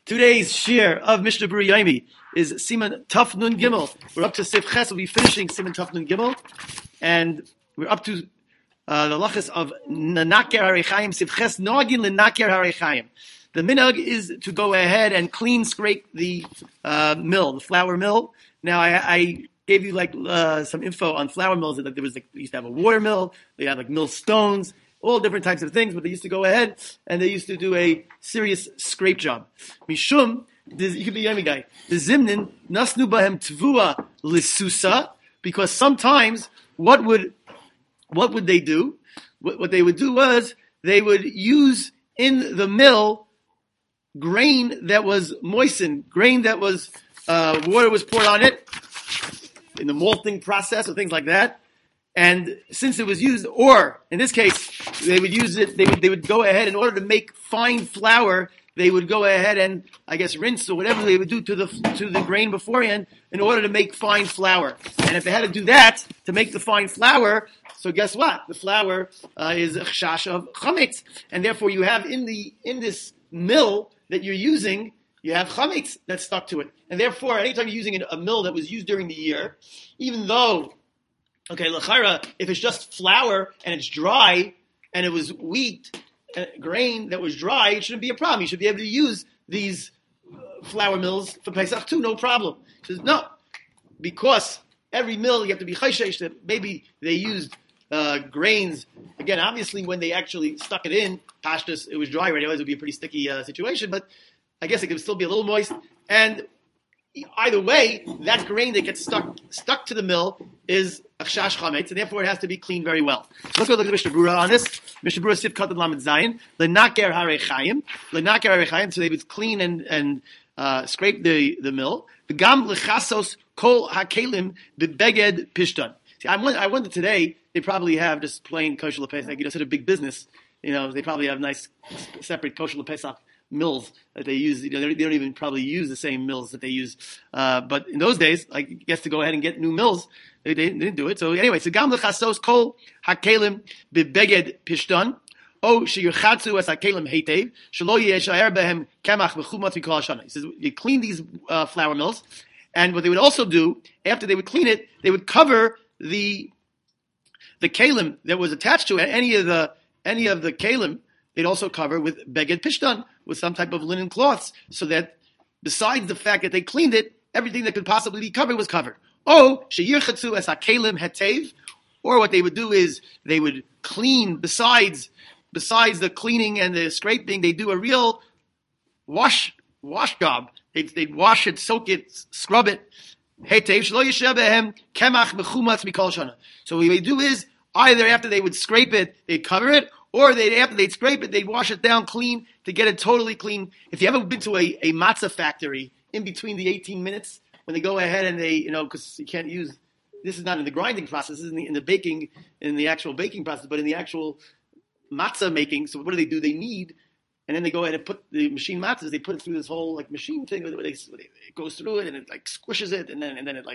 Today's shir of Mishnah Berurah Yomi is Siman Taf Nun Gimel. We're up to Sif Ches. We'll be finishing Siman Taf Nun Gimel, and we're up to the lachas of Naker Harechayim. Sif Ches Nogin LeNaker Harechayim. The minhag is to go ahead and clean scrape the mill, the flour mill. Now I gave you some info on flour mills. That there was they used to have a water mill. They had mill stones. All different types of things, but they used to go ahead and they used to do a serious scrape job. Mishum, you could be a Yemi guy. The Zimnin, Nasnu Bahem Tvua Lisusa, because sometimes what would they do? What they would do was they would use in the mill grain that was moistened, grain that was water was poured on it in the malting process or things like that. And since it was used, or in this case, they would use it. They would go ahead in order to make fine flour. They would go ahead and rinse or whatever they would do to the grain beforehand in order to make fine flour. And if they had to do that to make the fine flour, so guess what? The flour is a chash of chametz, and therefore you have in this mill that you're using, you have chametz that's stuck to it. And therefore, anytime you're using a mill that was used during the year, even though l'chaira, if it's just flour and it's dry and it was wheat, grain that was dry, it shouldn't be a problem. You should be able to use these flour mills for Pesach too, no problem. He says, no, because every mill you have to be chayshesh that maybe they used grains. Again, obviously when they actually stuck it in, pashtus, it was dry already, otherwise it would be a pretty sticky situation, but I guess it could still be a little moist. And either way, that grain that gets stuck to the mill is achshash chametz, and therefore it has to be cleaned very well. So let's go look at Mishnah Berurah on this. Mishnah Berurah Sif Katan Lamed Zayin LeNaker Harechayim. So they would clean and scrape the mill. The Gam lechasos kol hakelim bebeged pishtan. See, I wonder today they probably have just plain kosher lepesach. Sort of big business. They probably have nice separate kosher lepesach mills that they use. They don't even probably use the same mills that they use. But in those days, you guess to go ahead and get new mills, they didn't do it. So anyway, so gam lechasos kol hakelim bebeged pishtan. O sheyurchatzu as hakelim heitev shelo yeshayer behem kamach v'chumat mikol hashana. He says you clean these flour mills, and what they would also do after they would clean it, they would cover the kalim that was attached to it. Any of the kalim, they'd also cover with beged pishtan, with some type of linen cloths, so that besides the fact that they cleaned it, everything that could possibly be covered was covered. Oh, sheyirchatzu as hakelim hetev, or what they would do is they would clean besides the cleaning and the scraping, they do a real wash job. They'd wash it, soak it, scrub it. Hetev shelo yisher behem kemach mechumatz mikol shana. So what they do is either after they would scrape it, they'd cover it, or after they'd scrape it, they'd wash it down clean to get it totally clean. If you ever been to a matzah factory in between the 18 minutes, when they go ahead and they, because you can't use, this is not in the grinding process, this is in the baking, in the actual baking process, but in the actual matzah making. So what do? They knead, and then they go ahead and put the machine matzahs, they put it through this whole machine thing where it goes through it and it squishes it, and then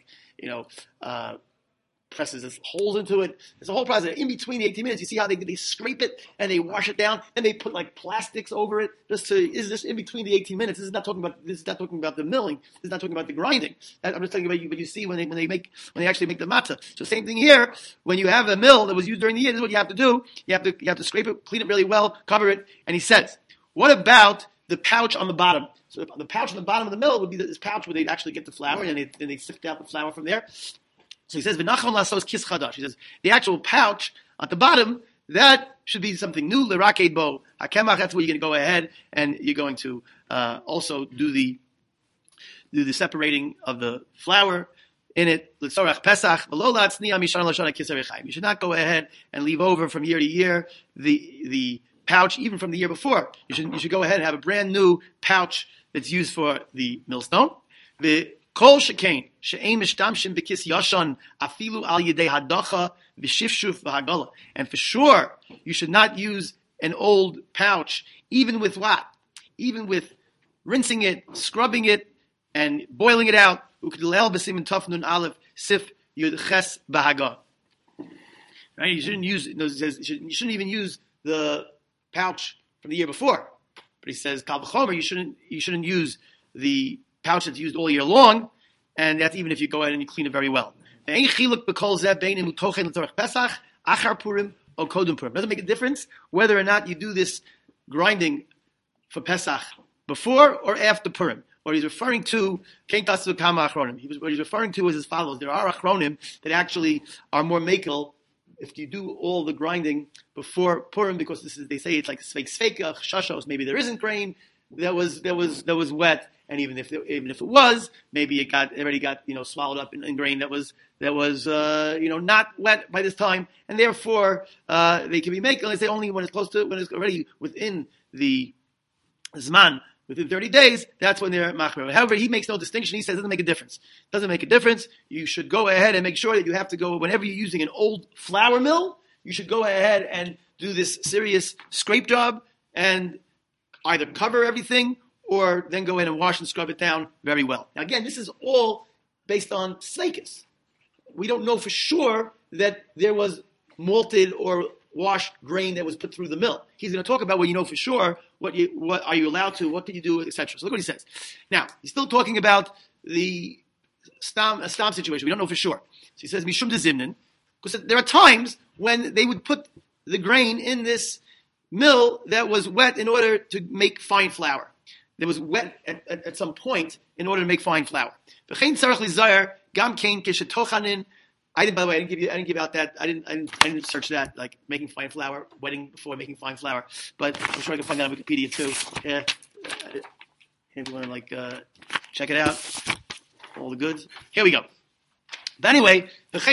it presses this holes into it. There's a whole process. In between the 18 minutes, you see how they scrape it and they wash it down, and they put plastics over it is this in between the 18 minutes. This is not talking about the milling. This is not talking about the grinding. I'm just talking about what you see when they actually make the matzah. So same thing here. When you have a mill that was used during the year, this is what you have to do. You have to scrape it, clean it really well, cover it. And he says, what about the pouch on the bottom? So the pouch on the bottom of the mill would be this pouch where they'd actually get the flour, and then they sift out the flour from there. So he says, "V'nachon lasos kis chadash." He says the actual pouch at the bottom, that should be something new. L'raked bo hakemach. That's where you're going to go ahead and you're going to also do the separating of the flour in it. L'tzorach pesach v'lo la'atzniya mishana l'shana kis harechayim. You should not go ahead and leave over from year to year the pouch even from the year before. You should go ahead and have a brand new pouch that's used for the millstone. Kol shekain she'ein mishtamshim b'kis yashan afilu al yedei hadacha v'shifshuf v'hagala. And for sure, you should not use an old pouch, even with what? Even with rinsing it, scrubbing it, and boiling it out. Ukdilel b'simin taf nun aleph sif yud ches b'haga. Right? You shouldn't use. You shouldn't even use the pouch from the year before. But But he says, Kal v'chomer, you shouldn't use the pouch that's used all year long, and that's even if you go ahead and you clean it very well. Doesn't make a difference whether or not you do this grinding for Pesach before or after Purim. What he's referring to, what he's referring to is as follows. There are achronim that actually are more makel if you do all the grinding before Purim, because they say it's like sveika, shashos, maybe there isn't grain that was wet, and even if it was, maybe it already got swallowed up in grain that was not wet by this time, and therefore they can be makel. They say only when it's already within the Zman, within 30 days, that's when they're machmer. However, he makes no distinction. He says it doesn't make a difference. It doesn't make a difference. You should go ahead and make sure that you have to go, whenever you're using an old flour mill, you should go ahead and do this serious scrape job and either cover everything or then go ahead and wash and scrub it down very well. Now again, this is all based on sfeikus. We don't know for sure that there was malted or washed grain that was put through the mill. He's going to talk about what you know for sure, what are you allowed to, what can you do, etc. So look what he says. Now, he's still talking about the stam situation. We don't know for sure. So he says, Mishum de Zimnin, because there are times when they would put the grain in this mill that was wet in order to make fine flour. That was wet at some point in order to make fine flour. By the way, I didn't give out that. I didn't search that, like making fine flour, wetting before making fine flour. But I'm sure I can find that on Wikipedia too. Yeah, if you want to check it out, all the goods. Here we go. But anyway,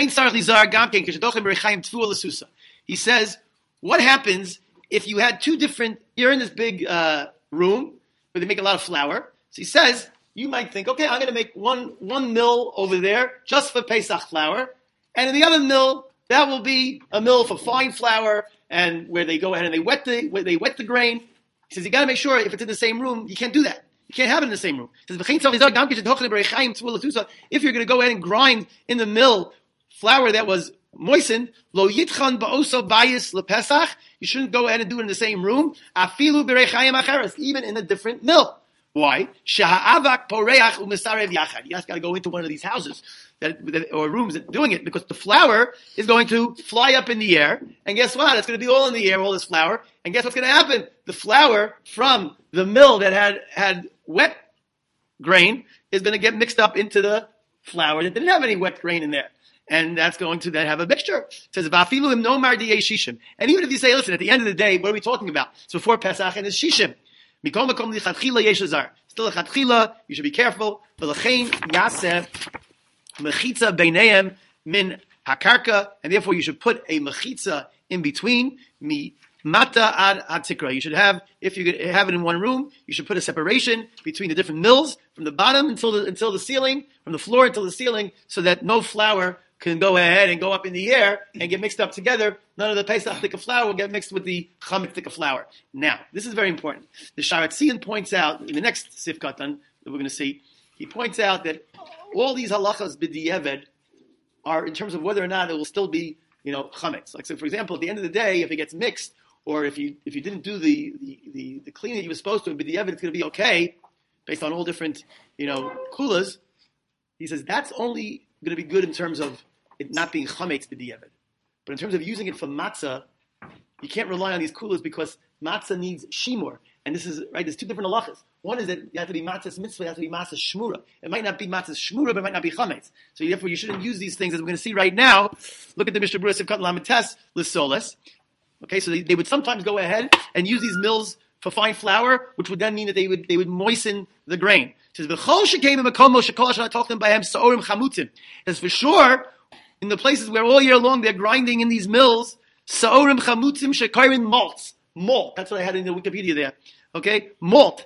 he says, what happens if you had two different? You're in this big room where they make a lot of flour. So he says, you might think, okay, I'm going to make one mill over there just for Pesach flour. And in the other mill, that will be a mill for fine flour, and where they go ahead and they wet the grain. He says you got to make sure if it's in the same room, you can't do that. You can't have it in the same room. He says, if you're going to go ahead and grind in the mill flour that was moistened, lo yitchan ba'oso bayis lepesach, you shouldn't go ahead and do it in the same room, afilu b'reichayim acheres, even in a different mill. Why? Shaha'avak poreach u'mesarev yachad. You just got to go into one of these houses or rooms that doing it, because the flour is going to fly up in the air, and guess what? It's going to be all in the air, all this flour, and guess what's going to happen? The flour from the mill that had wet grain is going to get mixed up into the flour that didn't have any wet grain in there. And that's going to then have a mixture. It says, Vafilu im nomar di'ei shishim. And even if you say, listen, at the end of the day, what are we talking about? It's before Pesach and it's shishim. Mikol makom lichatchila yesh azar. Still a chatchila, you should be careful. V'lachein yaseh mechitza beineim min hakarka, and therefore you should put a mechitza in between, mi mata ad hatikra. You should have, if you have it in one room, you should put a separation between the different mills, from the bottom until the ceiling, from the floor until the ceiling, so that no flour can go ahead and go up in the air and get mixed up together. None of the Pesach thick of flour will get mixed with the Chametz thick of flour. Now, this is very important. The Sharatzian points out, in the next Sifkatan that we're going to see, he points out that all these halachas b'di'eved are in terms of whether or not it will still be, chametz. Like, so for example, at the end of the day, if it gets mixed, or if you didn't do the cleaning that you were supposed to, b'di'eved, it's going to be okay, based on all different, kulas. He says that's only going to be good in terms of it not being chametz b'di'eved. But in terms of using it for matzah, you can't rely on these kulas because matzah needs shimur. And this is, right, there's two different halachas. One is that you have to be matzah's mitzvah, you have to be matzah's shmura. It might not be matzah's shmura, but it might not be chametz. So therefore you shouldn't use these things, as we're going to see right now. Look at the Mishnah Berurah Sivkat Lamites Lissoles. Okay, so they would sometimes go ahead and use these mills for fine flour, which would then mean that they would moisten the grain. It says, V'chol shekayim b'makom shekol asher talking by him sa'orim chamutzim. As for sure, in the places where all year long they're grinding in these mills, sa'orim chamutzim shekayim malts. Malt. That's what I had in the Wikipedia there. Okay? Malt.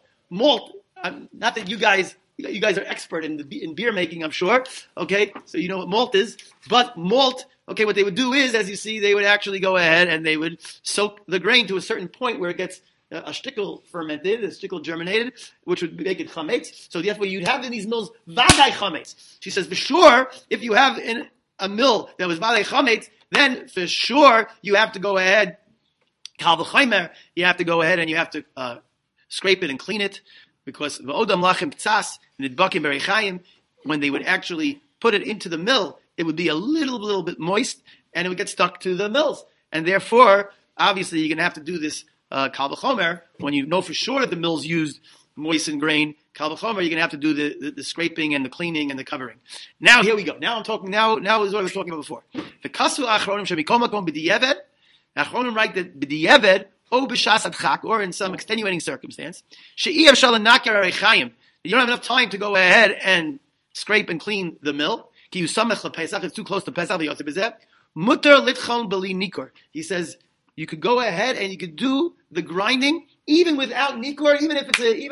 Not that you guys are expert in beer making, I'm sure. Okay? So you know what malt is. But malt, okay, what they would do is, as you see, they would actually go ahead and they would soak the grain to a certain point where it gets a shtickle fermented, a shtickle germinated, which would make it chametz. So therefore you'd have in these mills vaday chametz. She says, for sure, if you have in a mill that was vaday chametz, then for sure you have to go ahead, kal v'chaymer, you have to go ahead and you have to scrape it and clean it, because v'odam lachem p'tzas nidbakim bereichayim, when they would actually put it into the mill, it would be a little bit moist, and it would get stuck to the mills. And therefore, obviously, you're going to have to do this kal v'chomer when you know for sure that the mills used moistened grain. Kal v'chomer, you're going to have to do the scraping and the cleaning and the covering. Now, here we go. Now I'm talking. Now is what I was talking about before. The kasu achronim shemikol makom b'di'eved. Achronim write that b'di'eved o b'shas adchak, or in some extenuating circumstance, she'iyav shalanakar areichayim. You don't have enough time to go ahead and scrape and clean the mill. Ki yusamech lePesach, it's too close to Pesach. Mutter litchon beli nikor. He says you could go ahead and you could do the grinding even without nikor, even if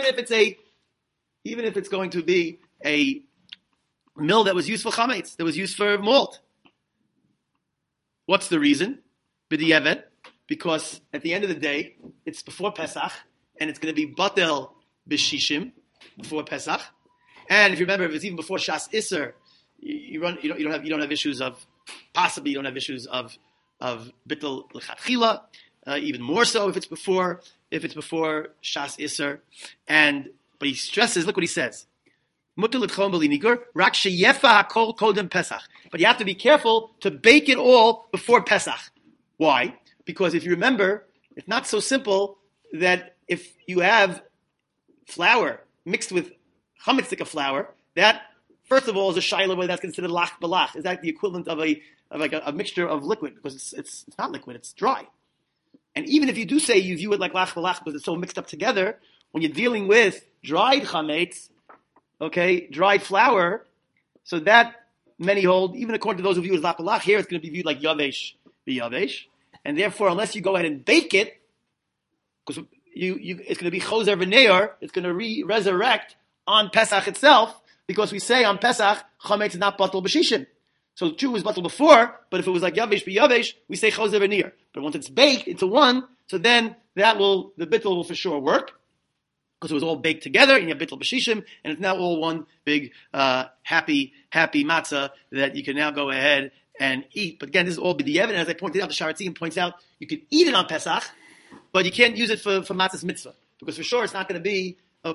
it's going to be a mill that was used for chametz, that was used for malt. What's the reason? B'di'eved, because at the end of the day, it's before Pesach, and it's going to be batel b'shishim before Pesach. And if you remember, if it's even before Shas Isser, you don't have issues of bittul l'chatchila, even more so if it's before Shas Isser. But he stresses, look what he says. But you have to be careful to bake it all before Pesach. Why? Because if you remember, it's not so simple that if you have flour mixed with chametzik flour, that first of all is a shayla whether that's considered lach balach. Is that the equivalent of a mixture of liquid? Because it's not liquid, it's dry. And even if you do say you view it like lach balach because it's so mixed up together, when you're dealing with dried chametz, dried flour, so that many hold, even according to those who view it as lach balach, here it's going to be viewed like yavesh b'yavesh. And therefore, unless you go ahead and bake it, because it's going to be choser v'neor, it's going to resurrect on Pesach itself, because we say on Pesach, chametz is not batal b'shishim. So true is batal before, but if it was like yavesh b'yavesh, we say choser v'neor. But once it's baked into one, so then the bittul will for sure work, because it was all baked together, and you have bittul b'shishim, and it's now all one big, happy matzah that you can now go ahead and eat. But again, this is all b'di'eved, and as I pointed out, the Sharatzim points out, you can eat it on Pesach, but you can't use it for matzah's mitzvah, because for sure it's not going to be,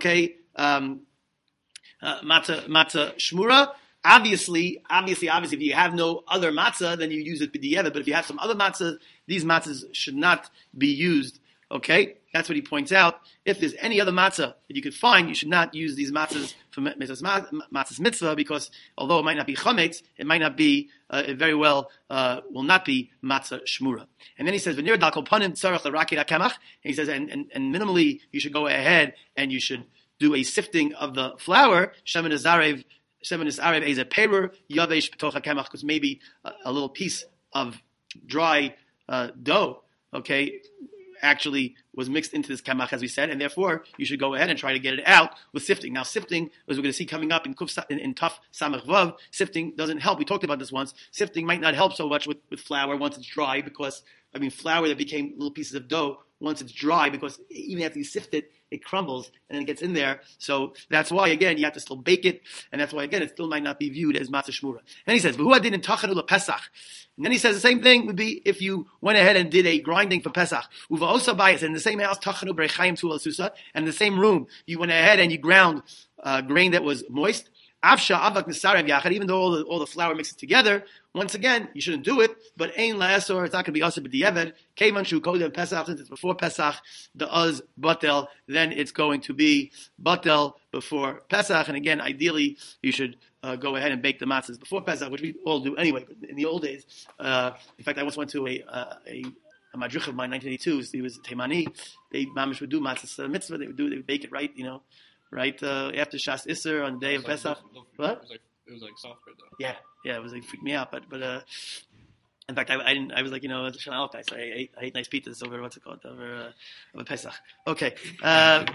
matzah shmura. Obviously, if you have no other matzah, then you use it b'di'eved, but if you have some other matzah, these matzahs should not be used, That's what he points out. If there's any other matzah that you could find, you should not use these matzahs for matzah's mitzvah, because although it might not be chametz, it might not be, it very well will not be matzah shmura. And then he says, "V'nir dal kol panim tzarach l'rakid hakemach." And he says, and minimally, you should go ahead and you should do a sifting of the flour. Shemen is arev eze perur yavesh b'toch hakemach, because maybe a little piece of dry dough, actually was mixed into this kemach, as we said, and therefore you should go ahead and try to get it out with sifting. Now, sifting, as we're going to see coming up in Taf Samach Vav, sifting doesn't help. We talked about this once. Sifting might not help so much with flour once it's dry, because, flour that became little pieces of dough, once it's dry, because even after you sift it, it crumbles and then it gets in there. So that's why, again, you have to still bake it, and that's why, again, it still might not be viewed as matzah shmura. And then he says, "V'hu adin tachanu lePesach." And then he says the same thing would be if you went ahead and did a grinding for Pesach. Uva osa bayis, and in the same house, tachanu b'reichayim tul susa, and in the same room, you went ahead and you ground grain that was moist. Avsha avak nisarev yachad, even though all the flour mixes together, once again, you shouldn't do it, but ein la'asor, it's not going to be asor b'di'eved, kevan shu kodem Pesach, since it's before Pesach, the uz batel, then it's going to be batel before Pesach, and again, ideally, you should go ahead and bake the matzahs before Pesach, which we all do anyway, but in the old days, in fact, I once went to a madrich of mine, 1982, he was Teimani, they mamish would do matzahs mitzvah, they would bake it right, right after Shas Isser on the day of Pesach. What? It was like soft bread though. Yeah, it was like freaked me out. But in fact, I was like, it's Shana Alkai, so I ate nice pizzas over over Pesach. Okay. I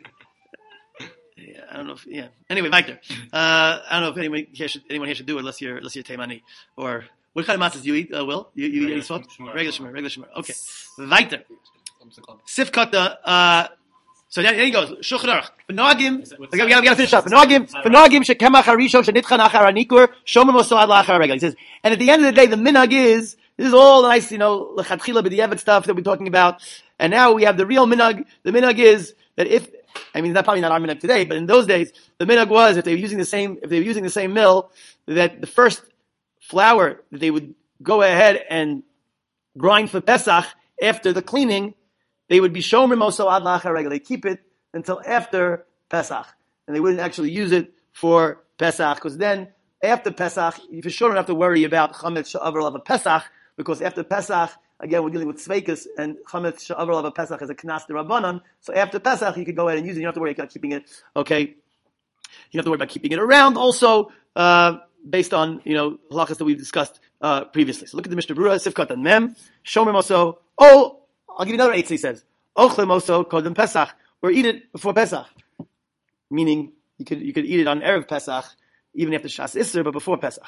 don't know if Anyway, Mike I don't know if anyone here should do it unless you're Teimani. Or what kind of matzahs do you eat? Will you eat any salt? Regular shemar. Okay. Weiter. Sifkat So then he goes, Shulchan Aruch. V'noagim, we gotta finish up. V'noagim shekemach harishon shenitchan achar hanikur, shomer moso ad la'achar regel. He says, and at the end of the day, the minhag is, this is all nice, lechatchila b'di'evet stuff that we're talking about. And now we have the real minhag. The minhag is that if I mean, that's probably not our minhag today, but in those days, the minhag was if they were using the same mill, that the first flour that they would go ahead and grind for Pesach after the cleaning, they would be shomer moso ad lachar regel. They keep it until after Pesach, and they wouldn't actually use it for Pesach, because then after Pesach, you for sure don't have to worry about chametz she'avar of a Pesach, because after Pesach, again, we're dealing with sveikus, and chametz she'avar of a Pesach is a knas derabanan. So after Pesach, you could go ahead and use it. You don't have to worry about keeping it. Okay, you don't have to worry about keeping it around. Also, based on halachas that we've discussed previously. So look at the Mishnah Berurah, Sifkat and Mem, Shomer Moso. Oh, I'll give you another eight. He says, Ochle Moso Kodem Pesach, or eat it before Pesach. Meaning, you could eat it on Erev Pesach, even after Shas Isser, but before Pesach.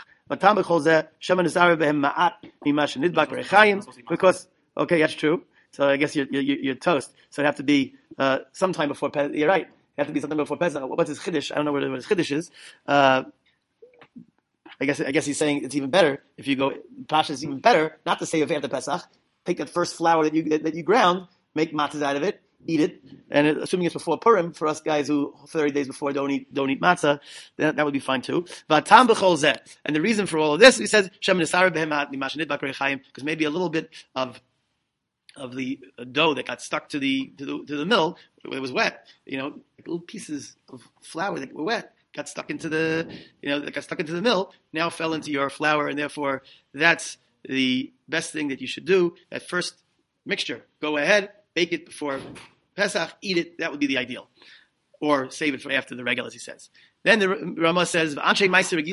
Because, okay, that's true. So I guess you're toast. So it'd have to be sometime before Pesach. You're right. It have to be sometime before Pesach. What's his chiddush? I don't know what his chiddush is. I guess he's saying it's even better if you go. Pasha is even better. Not to say if after Pesach, take that first flour that you ground, make matzahs out of it, eat it, and assuming it's before Purim, for us guys who 30 days before don't eat matzah, then that would be fine too. And the reason for all of this, he says, because maybe a little bit of the dough that got stuck to the mill, it was wet. Little pieces of flour that were wet got stuck into the mill, now fell into your flour, and therefore that's the best thing that you should do. That first mixture, go ahead, bake it before Pesach, eat it. That would be the ideal, or save it for after the regel, as he says. Then the Rama says, he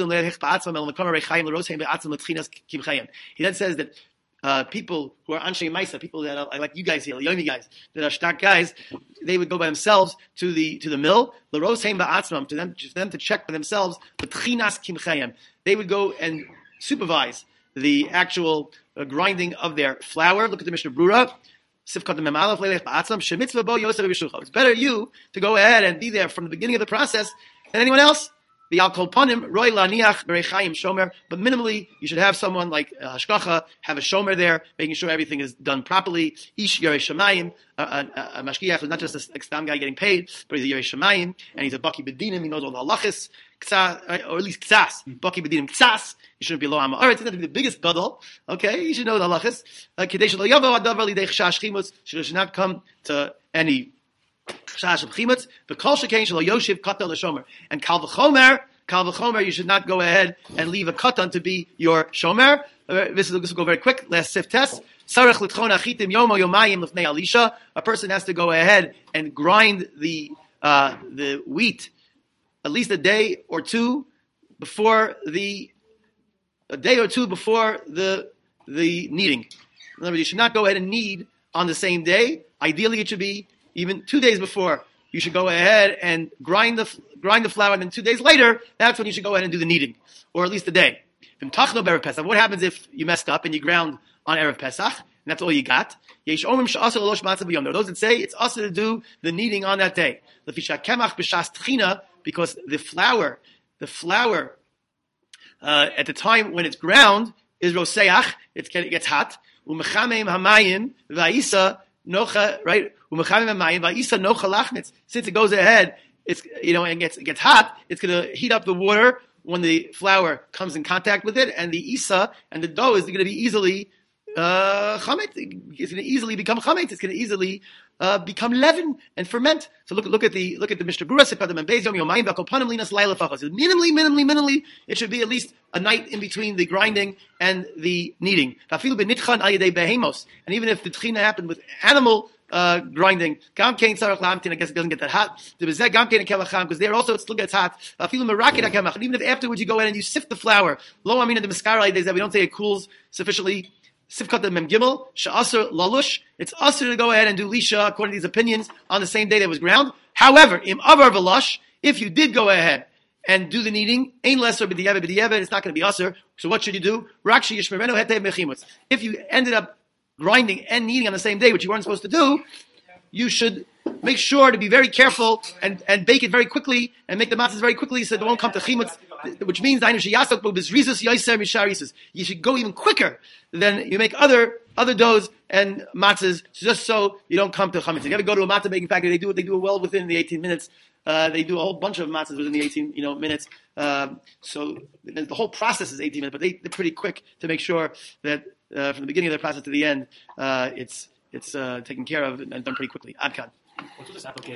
then says that people who are Anshe Maisa, people that are like you guys here, Yomi guys, that are stark guys, they would go by themselves to the mill, to them to check for themselves, they would go and supervise the actual grinding of their flour. Look at the Mishnah Berurah. It's better you to go ahead and be there from the beginning of the process than anyone else. The al kol panim roy laniach berechayim shomer, but minimally you should have someone like hashgacha, have a shomer there, making sure everything is done properly. Ish yarei shamayim, a mashgiach is not just a stam guy getting paid, but he's a yarei shamayim, and he's a baki bedinim. He knows all the halachas, or at least ksas. Baki bedinim ksas. You shouldn't be lo ha'ma'aretz. It doesn't have to be the biggest gadol. Okay, you should know the halachas. Kedei shelo yavo adavar lidei chashash chimutz. Should not come to any chash of chimutz. But kol shekain shelo yoshiv katan l'shomer. And kal v'chomer, you should not go ahead and leave a katan to be your shomer. This will go very quick. Last sif test. Sarech l'tchon achitim yomo yomayim l'fnei alisha. A person has to go ahead and grind the wheat at least a day or two before the kneading. In other words, you should not go ahead and knead on the same day. Ideally, it should be even 2 days before. You should go ahead and grind the flour, and then 2 days later, that's when you should go ahead and do the kneading, or at least a day. What happens if you messed up and you ground on Erev Pesach, and that's all you got? There are those that say it's also to do the kneading on that day. Because the flour, at the time when it's ground is roseach, it gets hot. Umechamem hamayim va'isa nocha, right? Umechamem hamayim va'isa nocha lachnitz. Since it goes ahead, it's and gets hot. It's going to heat up the water when the flour comes in contact with it, and the isa and the dough is going to be easily chametz. It's going to easily become chametz. It's going to easily become leaven and ferment. So look at the Mishnah Berurah. Minimally, it should be at least a night in between the grinding and the kneading. And even if the tchina happened with animal grinding, I guess it doesn't get that hot. Because there also it still gets hot. And even if afterwards you go in and you sift the flour, that we don't say it cools sufficiently. Sifkat the Mem Gimel, Sha'asr Lalush. It's usher to go ahead and do Lisha according to these opinions on the same day that was ground. However, Im Avar Velush, if you did go ahead and do the kneading, Ein Lesser B'Di'eved, it's not going to be usher. So what should you do? Rakshi Yishmereno Hetev Mechimutz. If you ended up grinding and kneading on the same day, which you weren't supposed to do, you should make sure to be very careful and bake it very quickly and make the matzahs very quickly so it won't come to chimutz, which means you should go even quicker than you make other doughs and matzahs, just so you don't come to chametz. You got to go to a matzah baking factory. They do it well within the 18 minutes. They do a whole bunch of matzahs within the 18 minutes. So the whole process is 18 minutes, but they're pretty quick to make sure that from the beginning of the process to the end, it's taken care of and done pretty quickly. Adkan.